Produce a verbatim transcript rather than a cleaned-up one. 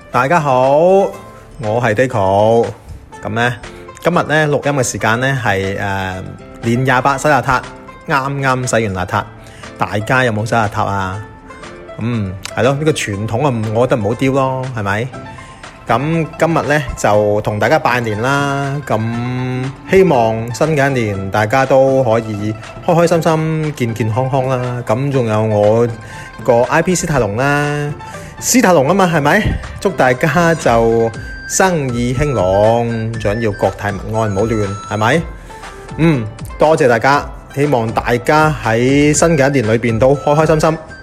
大家好，我係 Deco。咁咧，今日咧錄音嘅時間咧係誒年廿八洗邋遢，啱啱洗完邋遢。大家有冇洗邋遢啊？嗯，係咯，呢個傳統啊，我覺得唔好丟咯，係咪？咁今日咧就同大家拜年啦。咁希望新嘅一年大家都可以開開心心、健健康康啦。咁仲有我個 I P 史泰龍啦，史泰龍啊嘛，係咪？祝大家就生意興隆，最緊要國泰民安，唔好亂，係咪？嗯，多謝大家，希望大家喺新嘅一年裏邊都開開心心。